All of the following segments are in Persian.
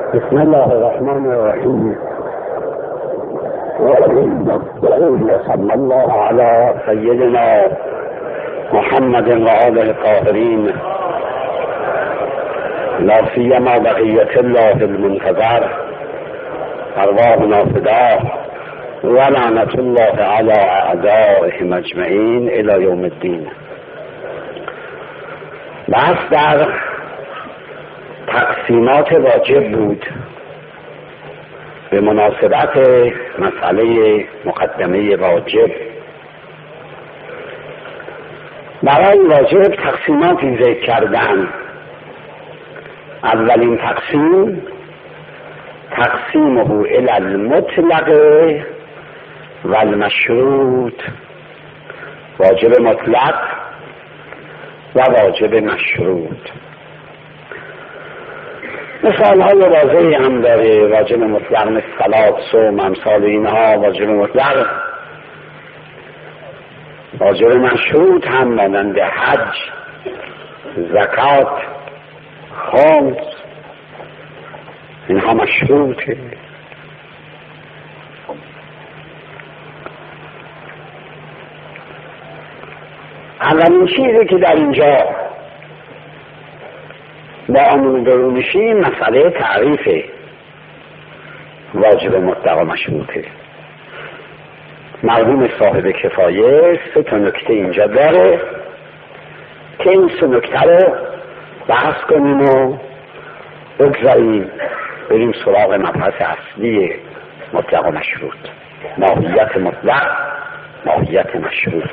بسم الله الرحمن الرحیم صلی الله علی سیدنا محمد و آله الطاهرین لا سیما بقیة الله المنتظر ارواحنا فداه و لعنة الله علی اعدائهم اجمعین الی یوم الدین. بحث در تقسیمات واجب بود به مناسبت مسئله مقدمه واجب. برای واجب تقسیماتی ذکر کردن. اولین تقسیم تقسیمه الی المطلق و المشروط، واجب مطلق و واجب مشروط. مثال های واضحی هم داره. واجب مطلق مثل صلات، صوم، امثال اینها واجب مطلق. واجب مشروط هم مانند حج، زکات، خمس، اینها مشروطه. اولین چیزی که در اینجا با آن برو میشیم مسئله تعریف واجب مطلق و مشروطه. مرحوم صاحب کفایه 3 نکته اینجا داره که این 3 نکته رو بحث کنیم و بگذاریم بریم سراغ مبحث اصلی مطلق و مشروط، ماهیت مطلق، ماهیت مشروط.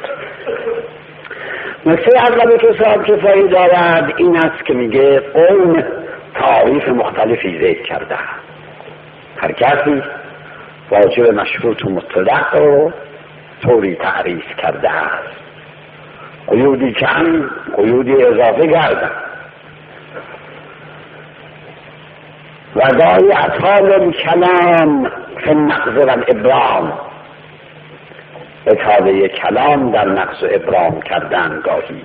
نکته اولی که صاحب کفایه دارد این است که میگه قوم تعریف مختلفی ذکر کرده. هر کسی واجب مشروط و مطلق رو طوری تعریف کرده است. قیودی کم، قیودی اضافه کرده و گاهی اطفال کلام فی النقض و الابرام، اطاله کلام در نقض و ابرام کردن گاهی،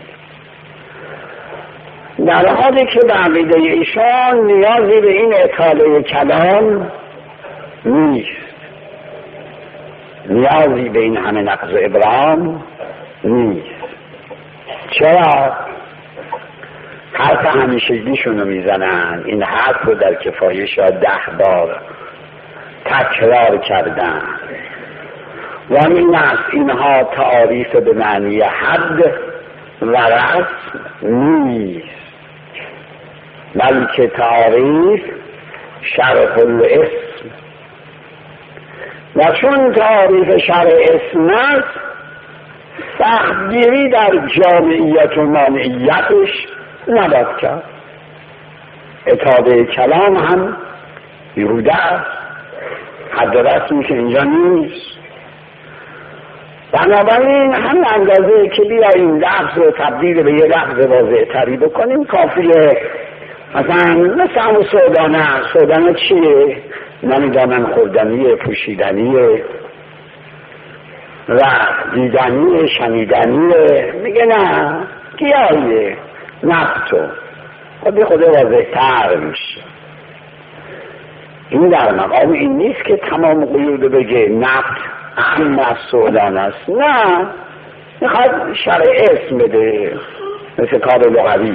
در حالی که به عقیده ایشان نیازی به این اطاله کلام نیست، نیازی به این همه نقض و ابرام نیست. چرا؟ حرف همیشگیشون رو میزنن. این حرف رو در کفایه شاید 10 بار تکرار کردن و این است اینها تعاریف به معنی حد و رسم نیست، بلکه تعاریف شرح الاسم. و چون تعاریف شرح اسم است، سختگیری در جامعیت و مانعیتش نباید کرد. اطاله کلام هم بیهوده است، حد رسمی که اینجا نیست. بنابراین هم اندازه که بیاییم لفظ رو تبدیل به یه لفظ واضح تری بکنیم کافیه. مثل همون سودانه چیه؟ نمیدانن خوردنیه، پوشیدنیه و دیدنیه، شنیدنیه. میگه نه، گیاهیه، نفتو خود واضح تر میشه. این در مقام این نیست که تمام قیود بگه نفت اهم از سودان است. نه، میخواد شرع اسم بده، مثل کار لغوی.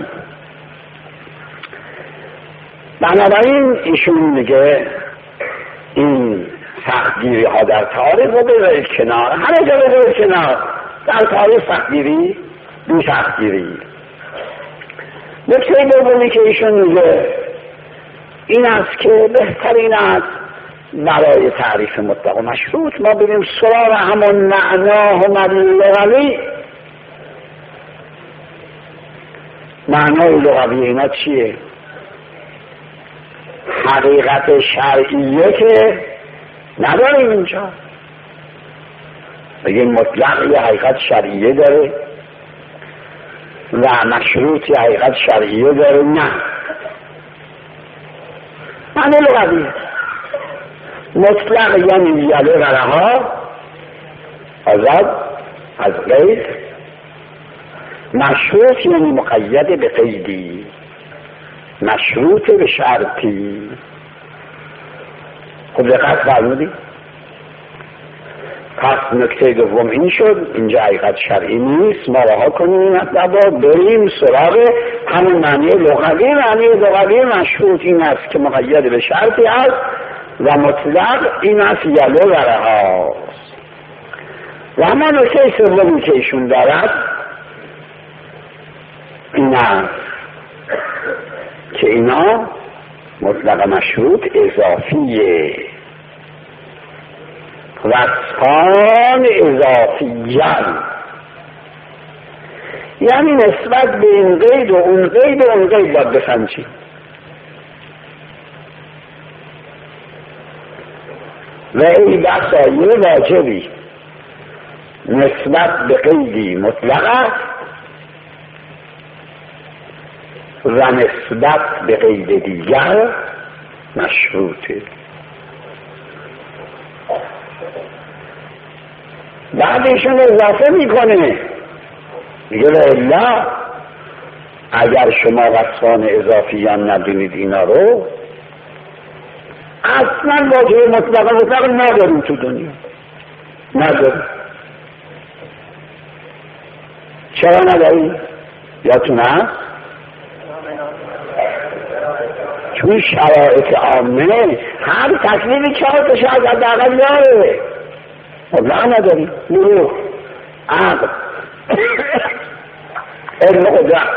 بنابراین ایشون میگه این سختگیری ها در تعریف رو بذارید کنار، همه جا بذارید کنار. در تعریف سختگیری، بی سختگیری. نکته دومی که ایشون میگه این است که بهترین است برای تعریف مطلق و مشروط ما بریم سراغ همون معنا و لغوی. معنای لغوی اینا چیه؟ حقیقت شرعیه که نداریم اینجا. بگیم مطلق یه حقیقت شرعیه داره و مشروط یه حقیقت شرعیه داره. نه، معنی لغویه. مطلق یعنی یله و رها، آزاد از قید. مشروط یعنی مقید به قیدی، مشروط به شرطی. خب دقت فرمودید. پس نکته دوم این شد، اینجا حقیقت شرعی نیست، ما رها کنیم این مطلب، بریم سراغ همون معنی لغوی. معنی لغوی مشروط این است که مقید به شرطی است و مطلق این است یلو و رهاست. و اما نکته سومی که ایشون دارد این است که اینا مطلق مشروط اضافیه، وصفان اضافیان، یعنی نسبت به این قید و اون قید و اون قید باید بسنجیم. و ای بسایی واجبی نسبت به قیدی مطلقه و نسبت به قید دیگر مشروطه. بعدشون اضافه میکنه، میگه الا اگر شما وصفان اضافیان ندونید اینا رو، اصلا واجب مطلق نداریم تو دنیا، نداریم. چرا نداریم؟ یادتون هست؟ چون شرایط عامه هر تکلیفی 4 تا شرط حداقل داره. مطلق نداریم. نور، عقل، علم قدرت،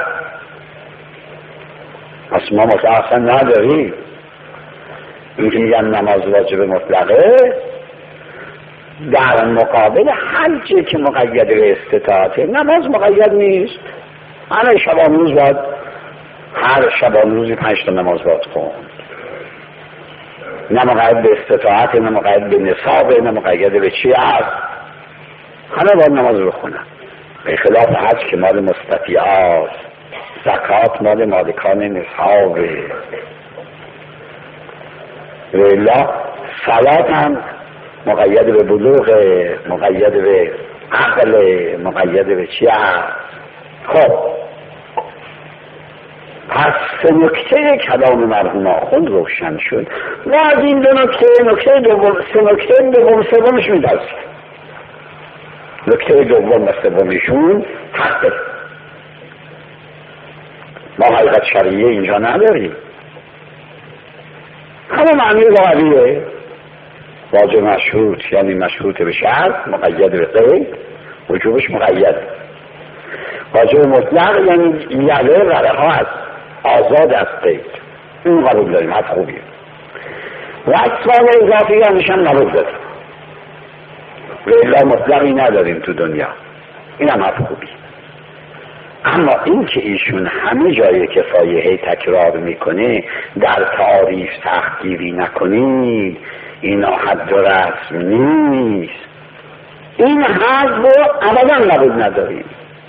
پس ما مطلق نداریم. این که میگن نماز واجب مطلقه در مقابل حجی که مقید به استطاعته. نماز مقید نیست، هر شبانروز باید، هر شبانروزی 5 تا نماز باید خوند، نه مقید به استطاعت، نه مقید به نصاب، نه مقید به چی هست، همه باید نماز رو خونن. به خلاف حج که مال مستطیعات، زکات مال مالکان نصابه. و الا صلات هم مقید به بلوغ، مقید به عقل، مقید به چی هست. خب پس 3 نکته کلام مرحوم آخوند روشن شد و از این 2 نکته، نکته دوم، 3 نکته دوم سومش میدرسید. نکته دوم و سومیشون حقه. ما حقیقت شرعیه اینجا نداریم، همه معنی لغویه. واجب مشروط یعنی مشروط به شرط، مقید به قید، وجوبش مقید. واجب مطلق یعنی یله ورها است، آزاد از قید. این قبول داریم، حد خوبیه. و اصفال اضافی یعنیش هم قبول داریم. و الا مطلقی نداریم تو دنیا، این هم حد خوبی. اما این که ایشون همه جای کفایه تکرار میکنه، در تعاریف تحقیری نکنید، اینا حد و رسم نیست، این حد رو ابدا قبول نداریم.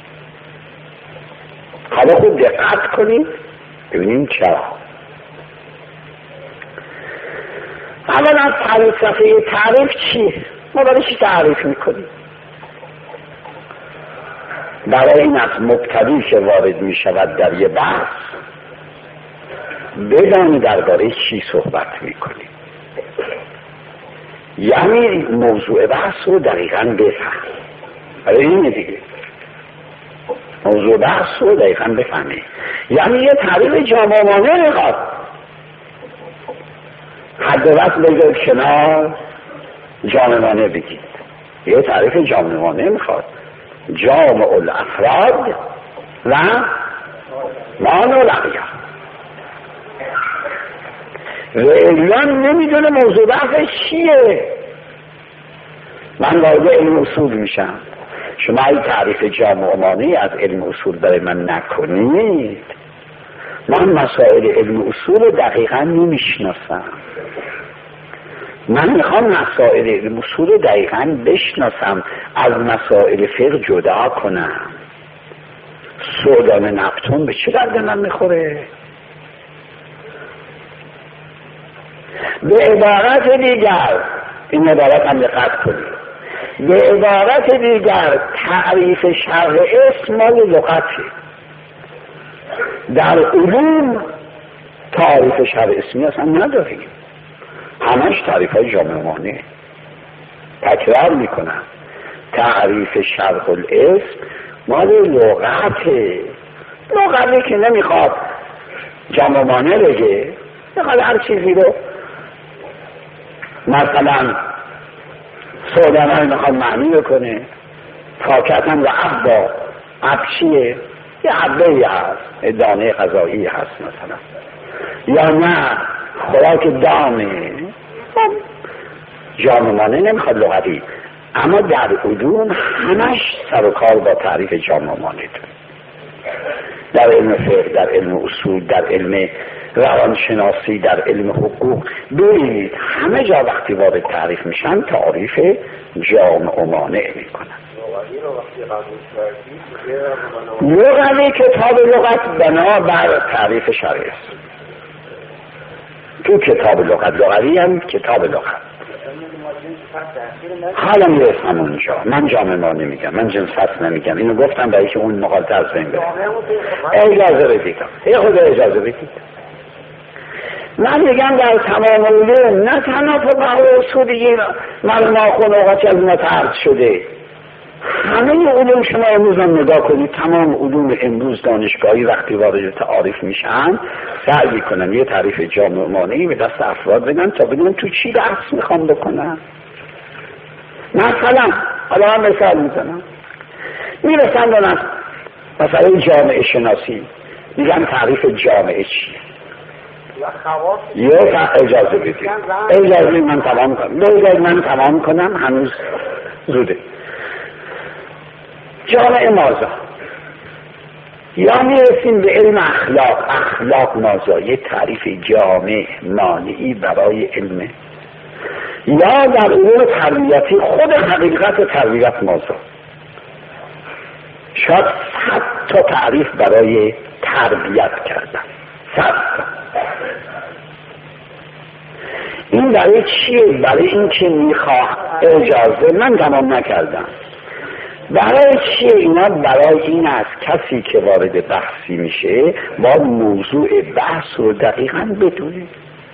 حالا خوب دقت کنید ببینیم چرا. اولا فلسفه تعریف چیه؟ ما برای چی تعریف میکنیم؟ برای این از مبتدی که وارد می شود در یه بحث بدانی درباره چی صحبت می کنی، یعنی موضوع بحث رو دقیقاً بفهم. برای این دیگه موضوع بحث رو دقیقاً بفهمی، یعنی یه تعریف جامعانه میخواد. حد وقت بگید کنار جامعانه بگید، یه تعریف جامعانه میخواد. جامع الافراد و مان الاغیار. و ایلان نمیدونه موضوع بحث چیه. من وارد علم اصول میشم، شما این تعریف جامعانه از علم اصول برای من نکنید، من مسائل علم اصول دقیقا نمیشناسم. من میخوام مسائل علم اصول دقیقا بشناسم، از مسائل فقه جدا کنم. سودان نبتون به چه درد من میخوره؟ به عبارت دیگر، این عبارت هم دقت کنید، به عبارت دیگر تعریف شرع اسم مال لغته. در علوم تعریف شرع اسمی اصلا نداریم. همش تعریف های جامع مانع. تکرار میکنم تعریف شرح الاسم مال لغته، لغتی که نمیخواد جامع مانع بگه، میخواد هر چیزی رو مثلا سودانه میخواد معنی بکنه. فاکهةً و عبا، عب چیه؟ یه عبه‌ای هست، دانه غذایی هست مثلا، یا نه خوراک دامه. جامع مانع نمیخواد لغتی، اما در علوم همش سر و کار با تعریف جامع مانع داره. در علم فقه، در علم اصول، در علم روانشناسی، در علم حقوق ببینید همه جا وقتی وارد تعریف میشن تعریف جامع مانع میکنن. لغوی کتاب لغت بنا بر تعریف شرعی است. تو کتاب لغت، لغوی هم کتاب لغت. حالا میرسم اونجا. من جامع مانع میگم، من جنس فصل نمیگم. اینو گفتم برای که اون مقالطه از بین بره. اجازه بدید، یه خود اجازه بدید. من میگم در تمام علوم، نه تنها فقه و اصولی من ناخونوقاتی از ما طرد شده، همه علوم شما امروز هم نگاه کنید، تمام علوم امروز دانشگاهی وقتی وارد تعریف میشن سعی میکنن یه تعریف جامع مانعی به دست افراد بدن تا بدونن تو چی بحث میخوام بکنن. مثلا حالا من مثال میزنم، میرسن به مثلا جامعه شناسی، میگن تعریف جامعه چیه؟ یه اجازه بدید، اجازه من تمام کنم، بذارید من تمام کنم، هنوز زوده. جامعه مازا، یا میرسیم به علم اخلاق، اخلاق مازا، یه تعریف جامع مانعی برای علمه. یا در علوم تربیتی خود حقیقت تربیت مازا، شاید 100 تا تعریف برای تربیت کردن، 100 تا. این برای چیه؟ برای این که میخواه اجازه من تمام نکردم. برای چیه اینا؟ برای این است کسی که وارد بحثی میشه باید موضوع بحث رو دقیقاً بدونه.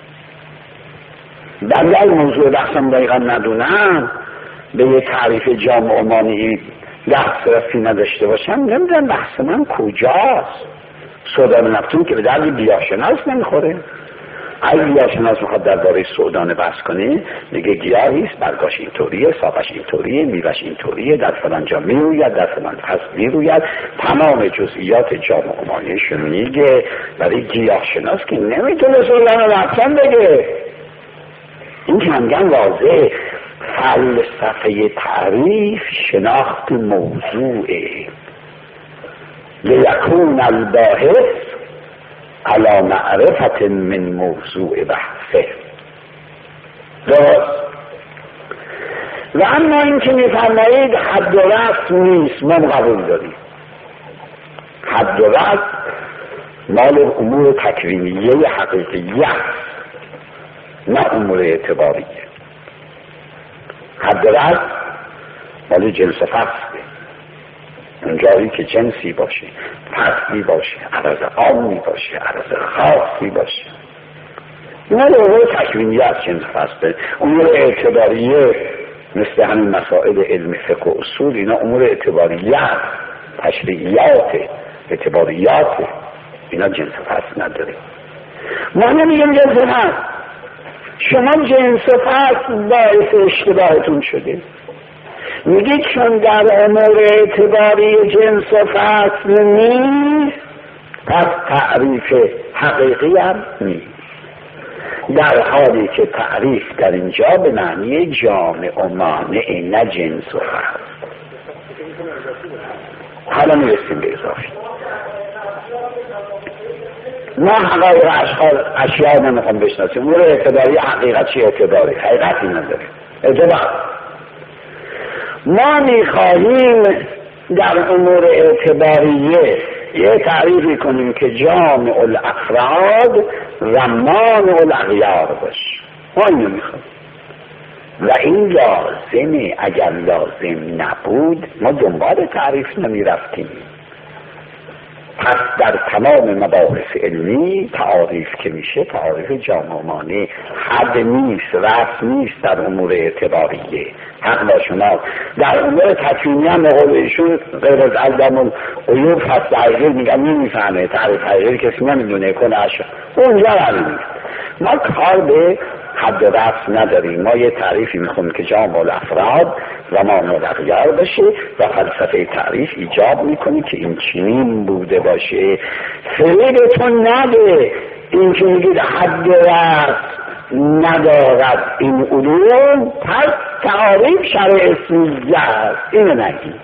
اگر موضوع بحثم دقیقاً ندونم، به یه تعریف جامع مانعی دسترسی نداشته باشم، نمیدونم بحث من کجاست. سودان نفتون که به درد گیاهشناس نمیخوره. اگه گیاهشناس میخواد درباره سودانه بحث کنه، میگه گیاهیست، برگاش اینطوریه، ساقش اینطوریه، میوهش اینطوریه، در فلان جا میروید، در فلان فصل میروید، تمام جزئیات جامع مانعش میگه. برای گیاهشناس که نمیتونه سودانه نفتون بگه. این که همگن واضحه. فلسفه تعریف شناخت موضوعه، لیکون الباحث علی معرفت من موضوع بحثه. درست؟ و اما این که میفرمایید حد و رسم نیست، ما قبول داریم. حد و رسم مال امور تکوینیه حقیقیه، نه امور اعتباریه. حد و رسم مال جنس فصله، اونجایی که جنسی باشه، فصلی باشه، عرض عامی باشه، عرض خاصی باشه. اینا امور تکوینیه از جنس فصله. امور اعتباریه مثل همین مسائل علم فقه و اصول، اینا امور اعتباریه، تشریعیات، اعتباریات، اینا جنس فصل نداره. ما نمیگیم جنس فصل، شما جنس فصل باعث اشتباهتون شده. میگید چون در امور اعتباری جنس فصل نیست، پس تعریف حقیقی هم نیست، در حالی که تعریف در اینجا به معنی جامع و مانع، نه جنس و فصل. حالا میرسیم به اضافی. ما حقایق اشیاء نمیخوام بشناسیم. امور اعتباری حقیقت چی اعتباری؟ حقیقتی نداره، اعتبار. ما میخواهیم در امور اعتباریه یه تعریفی کنیم که جامع الافراد و مانع الاغیار باشه. ما اینو میخواهیم و این لازمه. اگر لازم نبود ما دنبال تعریف نمیرفتیم. پس در تمام مباحث علمی تعاریف که میشه تعاریف جامع مانع، حد نیست، رفت نیست در امور اعتباریه. حق با شما در امور تکوینی هم مقابلشون غیر از علم الغیوب هست، تغییر میگن نمیفهمه، تغییر کسی نمیدونه کنه اونجا همین. ما کار به حد و رفت نداریم، ما یه تعریفی میخونیم که جامع الافراد زمان و اغیار باشه و فلسفه تعریف ایجاب میکنه که این چنین بوده باشه. فریبتون نده این که میگید حد و رفت ندارد این علوم، پس تعریف شرع سوزه است، اینو نگید.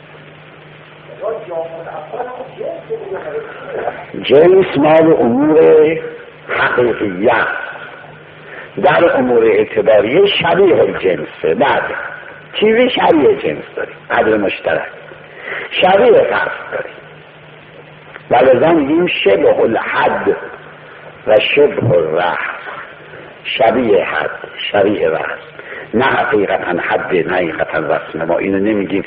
جنس مال امور حقیقیت، در امور اعتباریه شبیه الجنسه. بعد چیزی شبیه جنس داریم، قدر مشترک شبیه فرق داریم و لذا میگیم شبه الحد و شبه الرحم. شبیه حد شبیه رحم، نه حقیقتا حد نه حقیقتا رسم. ما اینو نمیگیم،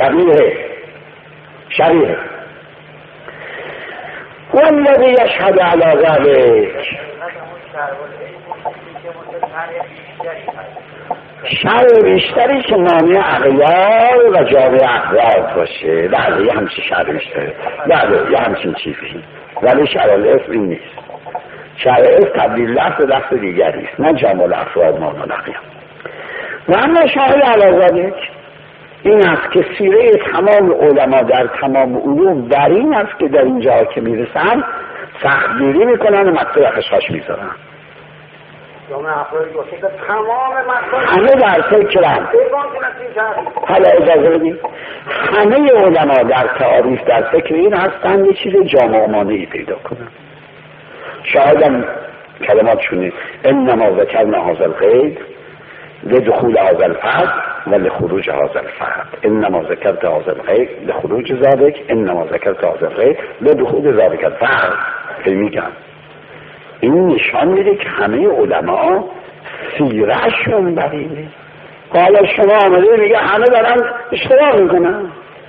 شبیه والذی یشهد علی ذلک. شرع بیشتری که مانع اغیار و جامع احوال باشه، بله یه همچین شرع بیشتره، بله یه همچین چیزی، ولی شرع الاسم این نیست. شرع الاسم تبدیل لفظ دیگری است، نه جامع الافراد مانع اغیار. و اما شرع علی ذلک این است که سیره تمام علما در تمام علوم در این است که در اینجا که میرسن سختگیری میکنن و مقصد خشخاش میذارن. همه در فکرن. حالا اجازه بدیم، همه علما در تعاریف در فکر این هستن یه چیز جامع مانعی پیدا کنن. شاید هم کلمات شونه انما ذکرنا هذا القید لدخول هذا الفرد و لخروج هذا الفرد، انما ذکرت هذا القید لخروج ذلك، انما ذکرت هذا القید لدخول ذلك الفرد. که میگن این نشان میده که همه علما سیرهشون بر اینه. حالا شما آمده میگه همه دارن اشتباه میکنن،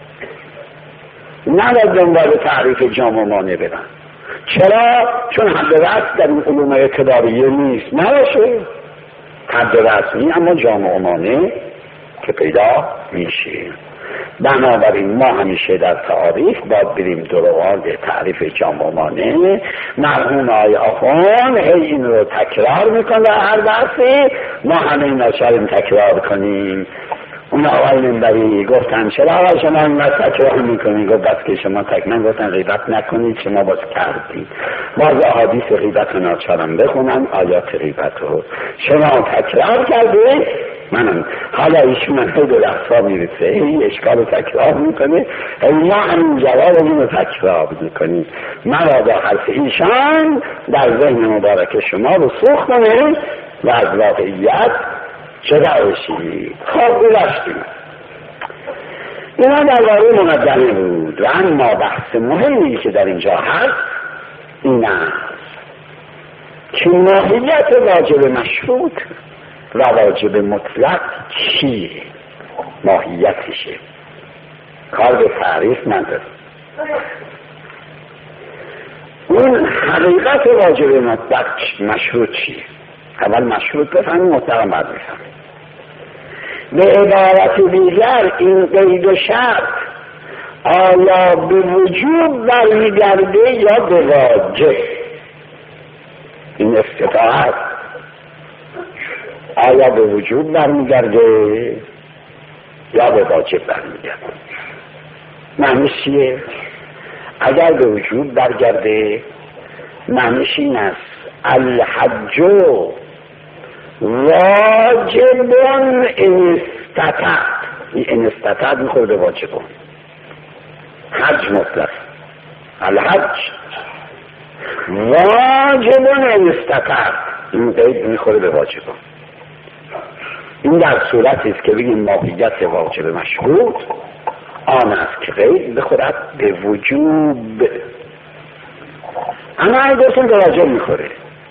نباید دنبال تعریف جامع مانع برن. چرا؟ چون حد رسم در این علوم اعتباریه نیست، نباشه حد رسمی اما جامع مانع که پیدا میشه. بنابراین ما همیشه در تعریف باید بریم دروازه تعریف جامع مانع. مرحوم آقای آخوند این رو تکرار میکنه هر درسی، ما همه ناچاریم تکرار کنیم. اون آقای منبری گفتن چرا آقای شما اینقدر تکرار میکنی؟ گفت بس که شما من گفتن غیبت نکنید، شما باز کردید. باز احادیث غیبت رو ناچارم بخونم، آیات غیبت رو شما تکرار کردید. منم حالا ایشون من دو لحظا میرسه این اشکال رو تکرار میکنه، ما همین جواب رو تکرار میکنیم. مبادا حرف ایشان در ذهن مبارک شما رو سوخ کنه و از واقعیت جدا بشید. خب گذاشتیم. اینا درباره مقدمه بود. و اما بحث مهمی که در اینجا هست این است که ماهیت واجب مشروط و واجب مطلق چیه؟ ماهیتشه، کار به تعریف نداره. اون حقیقت واجب مطلق مشروط چیه؟ اول مشروط بفهمیم، مطلق هم بعد بفهمیم. به عبارت دیگر این قید و شرط آیا به وجوب برمیگرده یا به واجب؟ این استطاعت آیا به وجود برمیگرده یا به واجب برمیگرده؟ معنیش چیه؟ اگر به وجود برگرده معنیش این است الحج واجب ان استطاع. این استطاع میخوره به واجب. حج مطلق، الحج واجب ان استطاع، این قید میخوره به واجب. این در صورتی است که بگیم ماهیت واجب مشروط آن است که قید بخورد به وجوب. اما اگه گفتیم به واجب میخوره،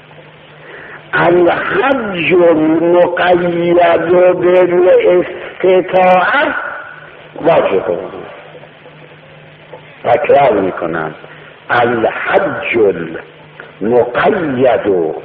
الحج مقید بالاستطاعه واجب. تکرار میکنم الحج المقید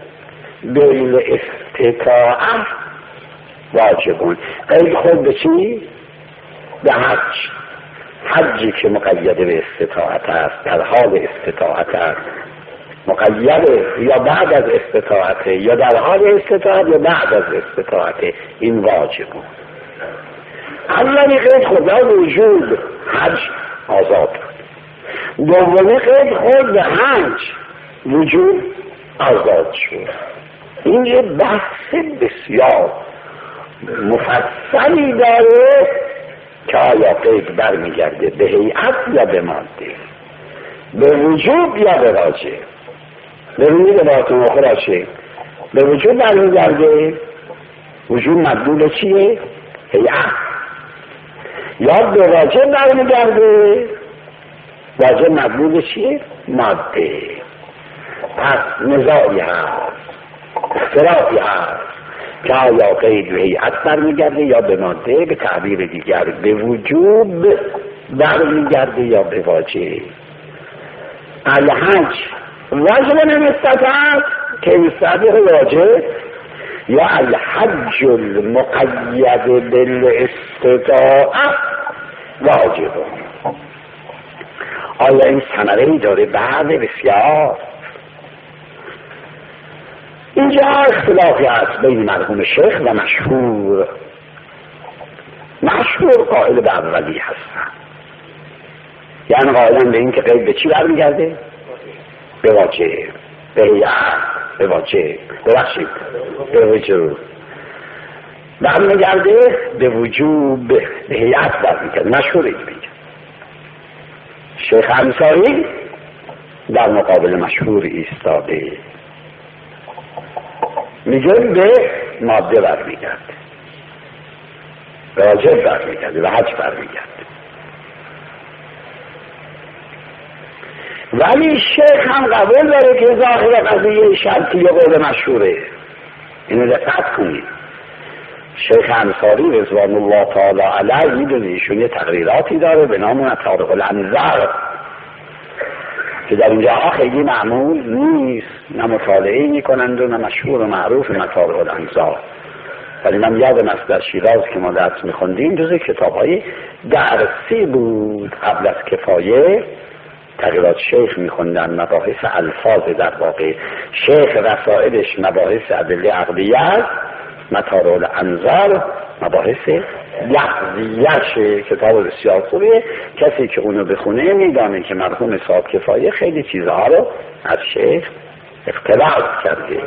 بالاستطاعه واجبون. قید خود به چی؟ به حج. حجی که مقید به استطاعت است، در حال استطاعت است، مقید یا بعد از استطاعت، یا در حال استطاعت یا بعد از استطاعت، این واجبون. اولی قید خدا وجود حج آزاد بود. دومی قید خود به حج وجود آزاد شد. این یه بحث بسیار مفصلی داره که آیا قید برمیگرده به هیئت یا به ماده، به وجود یا به واجب. ببینید عبارتون آخر به وجود برمیگرده، وجود مدلول چیه؟ هیئت. یا به واجب برمیگرده، واجب مدلول چیه؟ ماده. پس نزاعی هست، اختلافی هست که آیا قید به هیئت برمیگرده یا به ماده، به تعبیر دیگر به وجوب برمیگرده یا به واجب. الحج واجب نمیستطاعت که استطاعت واجب، یا الحج المقید بالاستطاعه واجب. آیا این ثمره‌ای داره؟ بله بسیار. اینجا اختلافی هست بین مرحوم شیخ و مشهور. مشهور قائل به اولی هستن، یعنی قائلن به این که قید به چی برمیگرده؟ به واجب، به هیئت، به واجب، ببخشید به وجوب برمیگرده، به وجوب، به هیئت برمیگرده. مشهور این میگه. شیخ انصاری در مقابل مشهور ایستاده، میگه به ماده برمیگرده، به واجب برمیگرده، به حج برمیگرده. ولی شیخ هم قبول داره که ظاهر قضیه شرطی قول مشهوره. اینو دقت کنید. شیخ انصاری رضوان الله تعالی علیه میدونی ایشون یه تقریراتی داره به نام مطارق الانظار که در اینجاها خیلی معمول نیست، نه مطالعه میکنند و نه مشهور و معروف مطارق الانظار. ولی من یادم است در شیراز که ما درس میخوندیم جز کتابهای درسی بود قبل از کفایه، تقریرات شیخ میخوندن، مباحث الفاظ در واقع. شیخ رسائلش مباحث ادله عقلیه است، مطارق الانظار مباحث لحظیه‌شه. کتاب بسیار خوبیه، کسی که اونو بخونه میدانه که مرحوم صاحب کفایه خیلی چیزها رو از شیخ اختلاف کرده.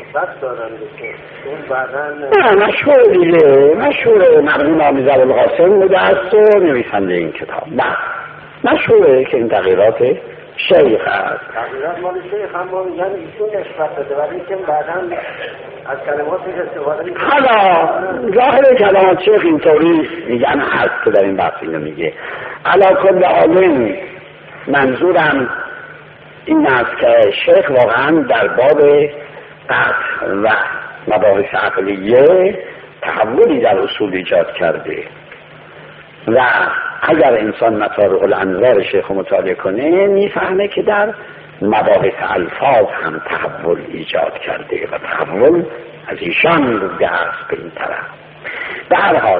نه مشهور دیگه، مشهور مرحوم آمیز ابوالقاسم بوده است و نویسنده این کتاب. نه مشهوره که این تغییرات شیخ هست. تغییرات مال شیخ هم ما میگن ایشون نسبت داده، ولی که بعداً از کلماتش استفاده میکنه. حالا ظاهر کلمات شیخ اینطوری میگن هست که در این بحث اینو میگه. علا کل عالم منظورم این است که شیخ واقعا در باب قطع و مباحث عقلیه تحولی در اصول ایجاد کرده و اگر انسان مطارق الانظار شیخ مطالعه کنه میفهمه که در مباحث الفاظ هم تحول ایجاد کرده و تحول از ایشان بوده است به این طرف. به هر حال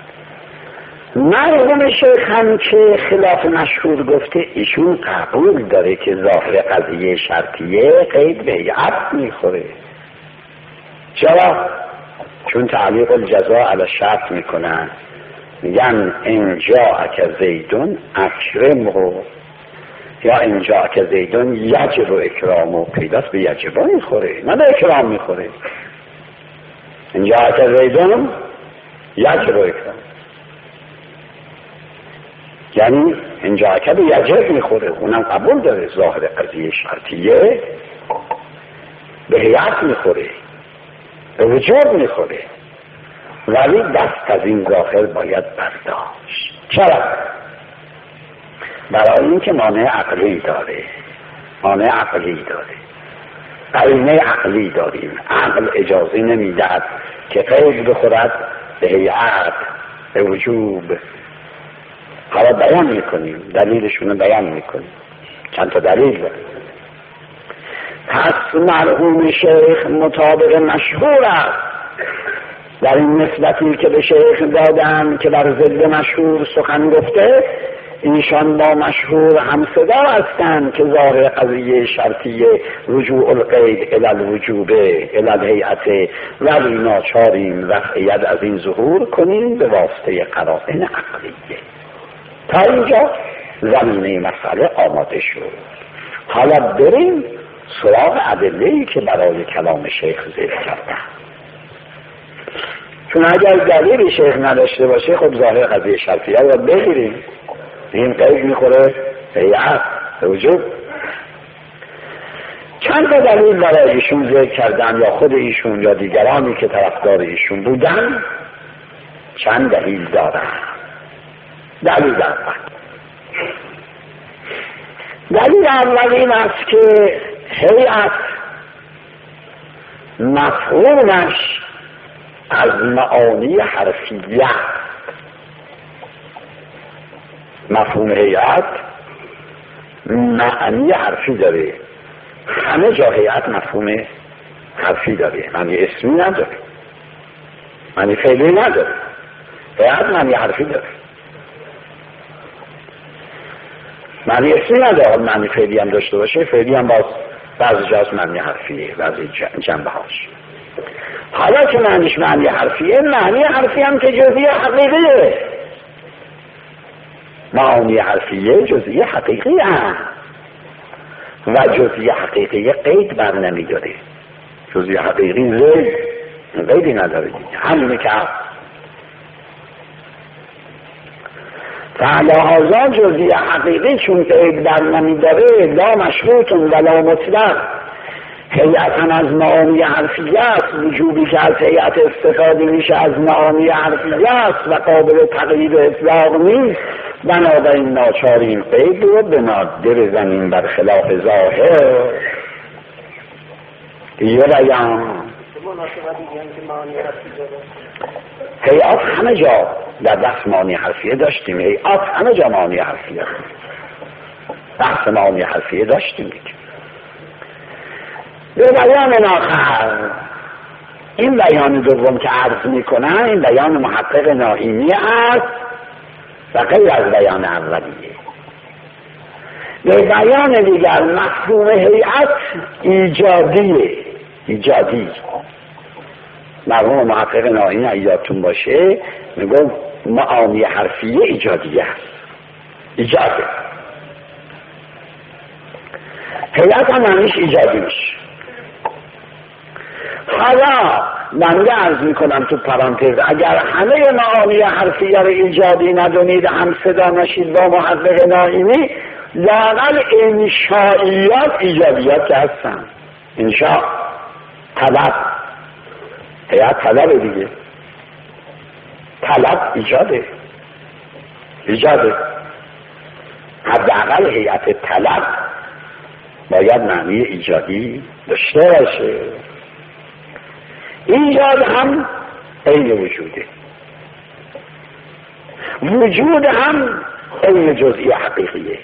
مرحوم شیخ هم که خلاف مشهور گفته، ایشون قبول داره که ظاهر قضیه شرطیه قید به هیئت میخوره. چرا؟ چون تعلیق الجزاء علی شرط میکنن، میگن ان جاءک زیدون اکرمه، یا ان جاءک زیدون یجب اکرامه. پیداست به یجب میخوره، نه به اکرام میخوره. ان جاءک زیدون یجب اکرام، یعنی ان جاءک به یجب میخوره. اونم قبول داره ظاهر قضیه شرطیه به هیئت میخوره، به وجود میخوره، ولی دست از این ظاهر باید برداشت. چرا؟ برای اینکه مانع عقلی داره، مانع عقلی داره، قرینه عقلی داریم. عقل اجازه نمیدهد که قید بخورد به هیئت، به وجوب. حالا بیان میکنیم، دلیلشون رو بیان میکنیم. چند تا دلیل داره. پس مرحوم شیخ مطابق مشهور است در این نسبتی که به شیخ دادن که بر ضد مشهور سخن گفته، ایشان با مشهور همصدا هستند که ظاهر قضیه شرطیه رجوع القید الی الوجوب الی الهیئت ولی ناچاریم رفع ید از این ظهور کنیم به واسطه قرائن عقلیه. تا اینجا زمینه مسئله آماده شد. حالا بریم سراغ ادله‌ای که برای کلام شیخ ذکر کردن، چون اگر دلیل شیخ نداشته باشه خب ظاهر قضیه شرطیه رو بگیریم، این قید میخوره هیئت وجوب. چند تا دلیل برای ایشون ذکر کردن، یا خود ایشون یا دیگرانی که طرفدار ایشون بودن چند دلیل دارن. دلیل اول این است که هیئت مفهومش از معانی حرفیه، مفهوم هیئت معنی حرفی داره. همه جا هیئت مفهوم حرفی داره، معنی اسمی نداره، معنی فعلی نداره. هیئت معنی حرفی داره، معنی اسمی نداره. معنی فعلی هم داشته باشه، فعلی هم باز بعضی جاست معنی حرفیه، بعضی جنبه هاش. حالا که معنیش معنی حرفیه، معنی حرفی هم که جزئی حقیقیه. معانی حرفیه جزئی حقیقی هم و جزئی حقیقی قید بر نمیداره. جزئی حقیقی قیدی نداره، همینه که فعلا جزئی حقیقی چون قید بر نمیداره لا مشروط ولا مطلق، هیئتا از معانی حرفیه است. وجوبی که از هیئت استفاده میشه از معانی حرفیه است و قابل تقیید و اطلاق نیست. بنابراین ناچاریم قید رو به ماده بزنیم بر خلاف ظاهر. یه بیان هیئت همه جا در دست معانی حرفیه داشتیم، هیئت همه جا معانی حرفیه، بحث معانی حرفیه داشتیم. به بیان آخر، این بیان دوم که عرض میکنن این بیان محقق ناهینی است و غیر از بیان اولیه. به بیان دیگر مفهوم هیئت ایجادی. مرحوم محقق ناهینی ایجادتون باشه میگم معانی حرفیه ایجادیه است، ایجاده. هیئت هم معنیش ایجادی میشه. حالا بنده عرض میکنم تو پرانتز، اگر همه معانی حرفیه رو ایجادی ندونید، هم صدا نشید با محقق ناهینی، لااقل انشائیات ایجادیات که هستن. انشاء طلب، هیئت طلب دیگه، طلب ایجاده. حداقل هیئت طلب باید معنی ایجادی داشته باشه. ایجاد هم عین وجوده، وجود هم عین جزئی حقیقیه.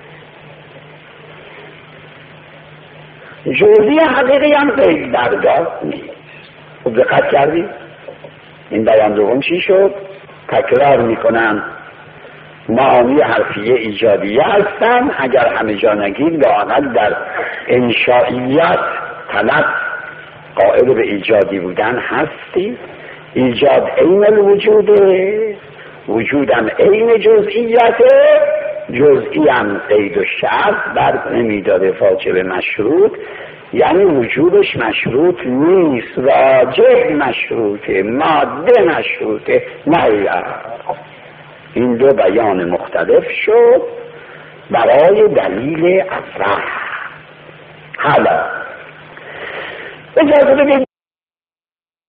جزئی حقیقی هم قید بردار نیست. خب دقت کردی؟ این بیان دوم چی شد؟ تکرار میکنم، معانی حرفیه ایجادیه هستن. اگر همه جا نگید لااقل در انشائیات طلب قائل به ایجادی بودن هستی. ایجاد عین الوجوده، وجودم عین جزئیاته، جزئی هم قید و شرط بر نمیداره واجب مشروط، یعنی وجودش مشروط نیست، واجب مشروطه، ماده مشروطه، نه. این دو بیان مختلف شد برای دلیل اصح. حالا اجازه بدید